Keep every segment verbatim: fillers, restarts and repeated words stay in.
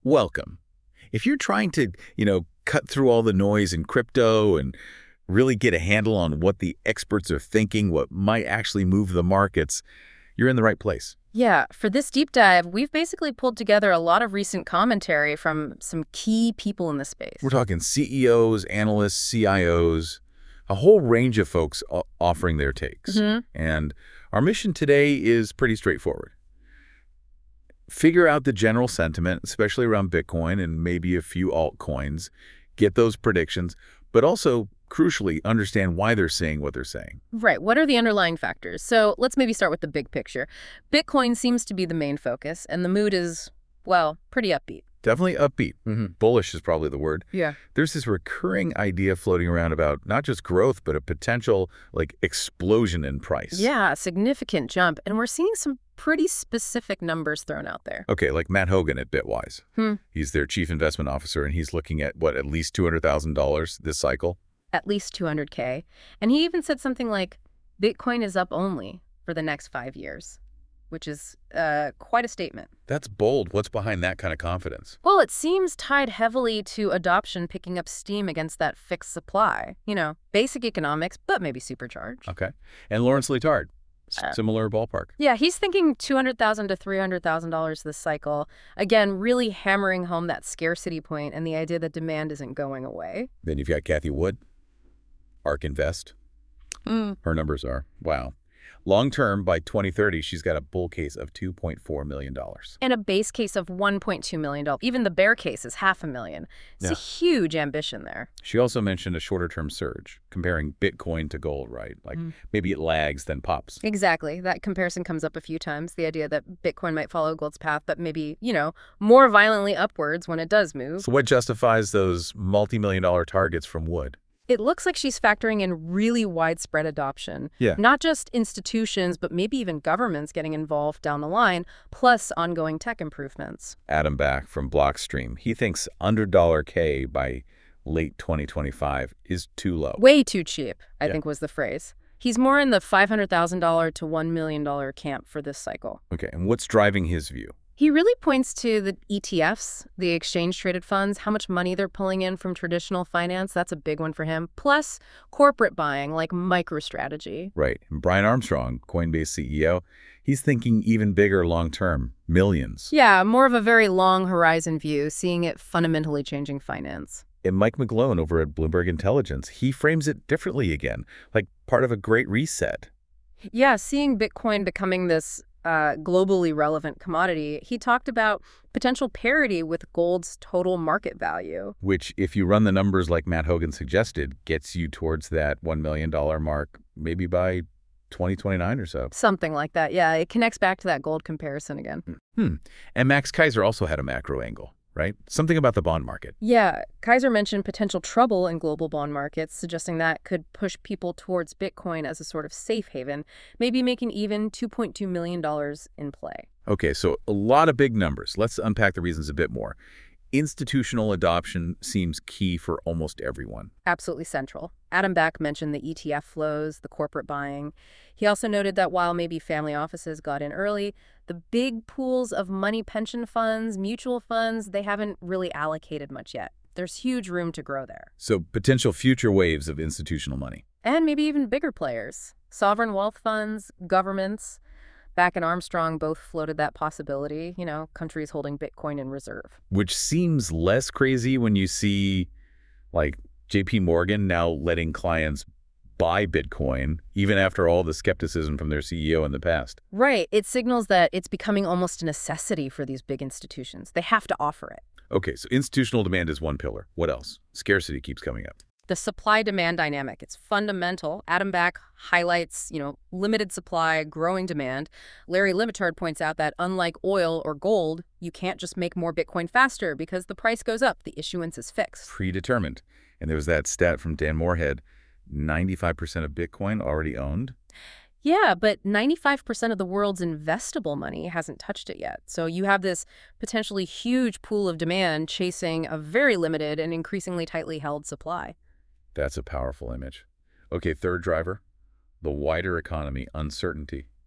Welcome. If you're trying to, you know, cut through all the noise in crypto and really get a handle on what the experts are thinking, what might actually move the markets, you're in the right place. Yeah, for this deep dive, we've basically pulled together a lot of recent commentary from some key people in the space. We're talking C E Os, analysts, C I Os, a whole range of folks o- offering their takes. hmm And our mission today is pretty straightforward. Figure out the general sentiment, especially around Bitcoin and maybe a few altcoins, get those predictions, but also, crucially, understand why they're saying what they're saying. Right, what are the underlying factors? So let's maybe start with the big picture. Bitcoin seems to be the main focus, and the mood is, well, pretty upbeat. Definitely upbeat. hmm Bullish is probably the word. Yeah. There's this recurring idea floating around about not just growth, but a potential, like, explosion in price. Yeah, a significant jump, and we're seeing some pretty specific numbers thrown out there. Okay, like Matt Hogan at Bitwise. Hmm. He's their chief investment officer, and he's looking at, what, at least two hundred thousand dollars this cycle? At least two hundred K. And he even said something like, Bitcoin is up only for the next five years, which is uh, quite a statement. That's bold. What's behind that kind of confidence? Well, it seems tied heavily to adoption picking up steam against that fixed supply. You know, basic economics, but maybe supercharged. Okay. And Lawrence Leitard, s- Uh, similar ballpark. Yeah, he's thinking two hundred thousand dollars to three hundred thousand dollars this cycle. Again, really hammering home that scarcity point and the idea that demand isn't going away. Then you've got Kathy Wood, ARK Invest. Mm. Her numbers are, wow. Long term, by twenty thirty, she's got a bull case of two point four million dollars. And a base case of one point two million dollars. Even the bear case is half a million. It's Yeah. a huge ambition there. She also mentioned a shorter-term surge, comparing Bitcoin to gold, right? Like Mm. maybe it lags, then pops. Exactly. That comparison comes up a few times. The idea that Bitcoin might follow gold's path, but maybe, you know, more violently upwards when it does move. So what justifies those multi-million dollar targets from Wood? It looks like she's factoring in really widespread adoption. Yeah. Not just institutions, but maybe even governments getting involved down the line, plus ongoing tech improvements. Adam Back from Blockstream, he thinks under dollar K by late twenty twenty-five is too low. Way too cheap, I Yeah. think was the phrase. He's more in the five hundred thousand dollars to one million dollars camp for this cycle. Okay, and what's driving his view? He really points to the E T Fs, the exchange-traded funds, how much money they're pulling in from traditional finance. That's a big one for him. Plus, corporate buying, like MicroStrategy. Right, and Brian Armstrong, Coinbase C E O, he's thinking even bigger long-term, millions. Yeah, more of a very long horizon view, seeing it fundamentally changing finance. And Mike McGlone over at Bloomberg Intelligence, he frames it differently again, like part of a great reset. Yeah, seeing Bitcoin becoming this uh, globally relevant commodity, he talked about potential parity with gold's total market value. Which, if you run the numbers like Matt Hogan suggested, gets you towards that one million dollars mark maybe by twenty twenty-nine or so. Something like that. Yeah, it connects back to that gold comparison again. Hmm. And Max Kaiser also had a macro angle, right? Something about the bond market. Yeah, Kaiser mentioned potential trouble in global bond markets, suggesting that could push people towards Bitcoin as a sort of safe haven, maybe making even two point two million dollars in play. Okay, so a lot of big numbers. Let's unpack the reasons a bit more. Institutional adoption seems key for almost everyone. Absolutely central. Adam Back mentioned the E T F flows, the corporate buying. He also noted that while maybe family offices got in early, the big pools of money pension funds, mutual funds, they haven't really allocated much yet. There's huge room to grow there. So potential future waves of institutional money. And maybe even bigger players. Sovereign wealth funds, governments. Back and Armstrong both floated that possibility, you know, countries holding Bitcoin in reserve. Which seems less crazy when you see, like, J P Morgan now letting clients buy Bitcoin, even after all the skepticism from their C E O in the past. Right. It signals that it's becoming almost a necessity for these big institutions. They have to offer it. Okay, so institutional demand is one pillar. What else? Scarcity keeps coming up. The supply-demand dynamic, it's fundamental. Adam Back highlights, you know, limited supply, growing demand. Larry Limitard points out that unlike oil or gold, you can't just make more Bitcoin faster because the price goes up. The issuance is fixed. Predetermined. And there was that stat from Dan Moorhead, ninety-five percent of Bitcoin already owned. Yeah, but ninety-five percent of the world's investable money hasn't touched it yet. So you have this potentially huge pool of demand chasing a very limited and increasingly tightly held supply. That's a powerful image. Okay, third driver, the wider economy, uncertainty.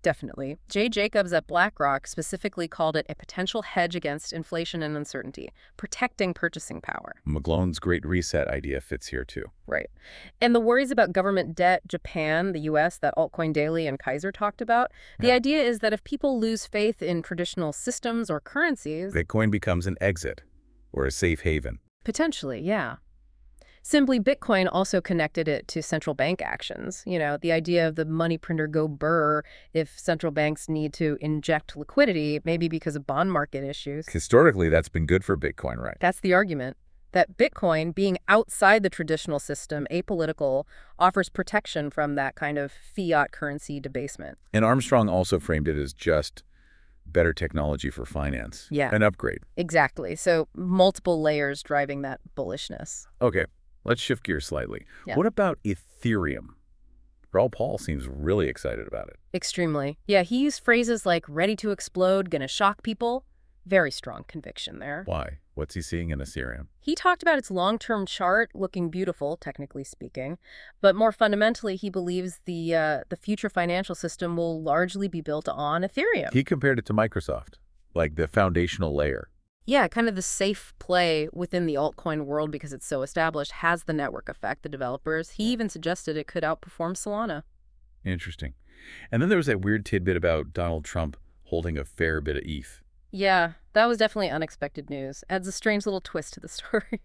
Definitely. Jay Jacobs at BlackRock specifically called it a potential hedge against inflation and uncertainty, protecting purchasing power. McGlone's Great Reset idea fits here too. Right. And the worries about government debt, Japan, the U S, that Altcoin Daily and Kaiser talked about, the Yeah. idea is that if people lose faith in traditional systems or currencies, Bitcoin becomes an exit or a safe haven. potentially, yeah. Simply, Bitcoin also connected it to central bank actions. You know, the idea of the money printer go burr if central banks need to inject liquidity, maybe because of bond market issues. Historically, that's been good for Bitcoin, right? That's the argument. That Bitcoin, being outside the traditional system, apolitical, offers protection from that kind of fiat currency debasement. And Armstrong also framed it as just better technology for finance. Yeah. An upgrade. Exactly. So multiple layers driving that bullishness. Okay, let's shift gears slightly. Yeah. What about Ethereum? Raoul Pal seems really excited about it. Extremely. Yeah, he used phrases like ready to explode, gonna shock people. Very strong conviction there. Why? What's he seeing in Ethereum? He talked about its long-term chart looking beautiful, technically speaking, but more fundamentally, he believes the uh, the future financial system will largely be built on Ethereum. He compared it to Microsoft, like the foundational layer. Yeah, kind of the safe play within the altcoin world because it's so established has the network effect, the developers. He even suggested it could outperform Solana. Interesting. And then there was that weird tidbit about Donald Trump holding a fair bit of E T H. Yeah, that was definitely unexpected news. Adds a strange little twist to the story.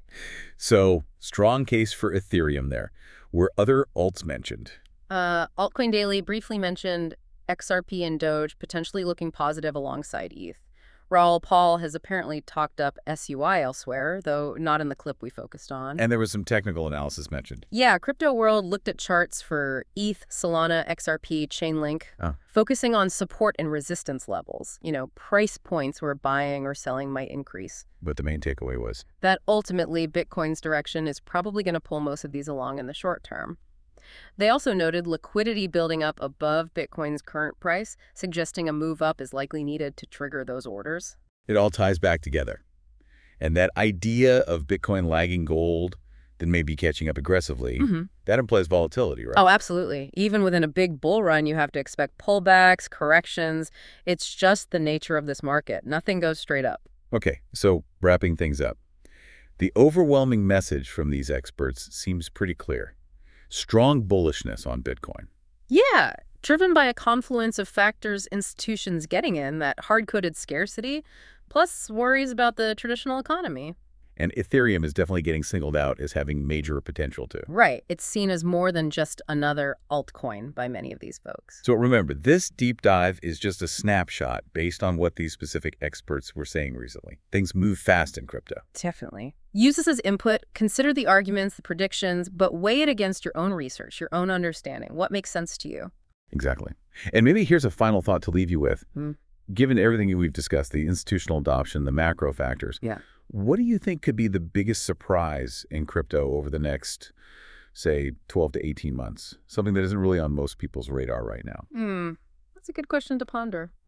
So, strong case for Ethereum there. Were other alts mentioned? Uh, Altcoin Daily briefly mentioned X R P and Doge potentially looking positive alongside E T H. Raoul Pal has apparently talked up S U I elsewhere, though not in the clip we focused on. And there was some technical analysis mentioned. Yeah, Crypto World looked at charts for E T H, Solana, X R P, Chainlink, Oh. focusing on support and resistance levels, you know, price points where buying or selling might increase. But the main takeaway was, That ultimately Bitcoin's direction is probably going to pull most of these along in the short term. They also noted liquidity building up above Bitcoin's current price, suggesting a move up is likely needed to trigger those orders. it all ties back together. And that idea of Bitcoin lagging gold, then maybe catching up aggressively, Mm-hmm. that implies volatility, right? Oh, absolutely. Even within a big bull run, you have to expect pullbacks, corrections. It's just the nature of this market. Nothing goes straight up. Okay, so wrapping things up. The overwhelming message from these experts seems pretty clear. Strong bullishness on Bitcoin. Yeah, driven by a confluence of factors institutions getting in, that hard-coded scarcity, plus worries about the traditional economy. And Ethereum is definitely getting singled out as having major potential too. Right. It's seen as more than just another altcoin by many of these folks. So remember, this deep dive is just a snapshot based on what these specific experts were saying recently. Things move fast in crypto. Definitely. Use this as input, consider the arguments, the predictions, but weigh it against your own research, your own understanding. What makes sense to you? Exactly. And maybe here's a final thought to leave you with. Hmm. Given everything we've discussed, the institutional adoption, the macro factors, Yeah. what do you think could be the biggest surprise in crypto over the next, say, twelve to eighteen months? Something that isn't really on most people's radar right now. Hmm. That's a good question to ponder.